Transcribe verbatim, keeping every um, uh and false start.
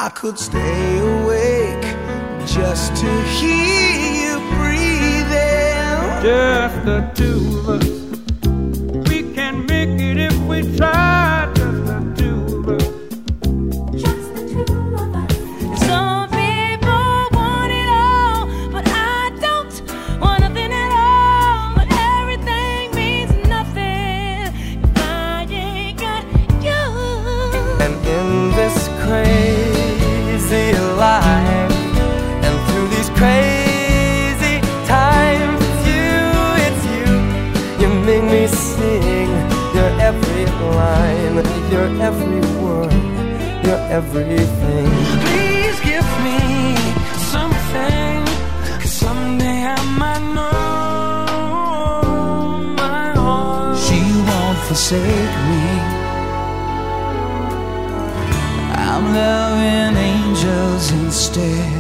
I could stay awake just to hear you breathing. Just the two of us. We can make it if we try. Just the two of us. Just the two of us. Some people want it all, but I don't want nothing at all. But everything means nothing if I ain't got you. And in this crazy life, and through these crazy times, it's you, it's you. You make me sing your every line, your every word, your everything. Please give me something, 'cause someday I might know my heart. She won't forsake me. I'm loving angels instead.